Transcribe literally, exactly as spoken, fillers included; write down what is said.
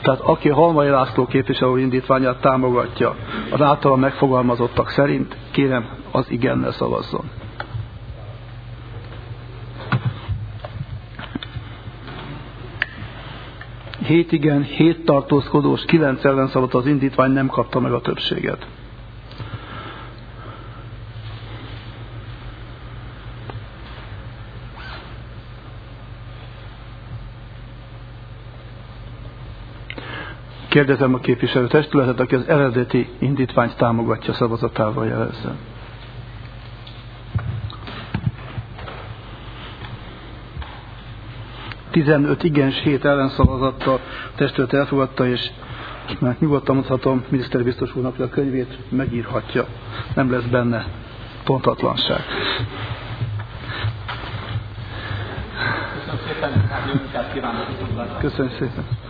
Tehát aki Halmai László képviselő indítványát támogatja az általa megfogalmazottak szerint, kérem, az igennel szavazzon. Hét igen, hét tartózkodós, kilenc ellenszavazat, az indítvány nem kapta meg a többséget. Kérdezem a képviselőtestületet, aki az eredeti indítványt támogatja, szavazatával jelezze. tizenöt igen, hét ellenszavazattal a testület elfogadta, és mert nyugodtan mondhatom, miniszteri biztos úrnak, hogy a könyvét megírhatja. Nem lesz benne pontatlanság. Köszönöm szépen, jó munkát kívánok! Köszönöm szépen!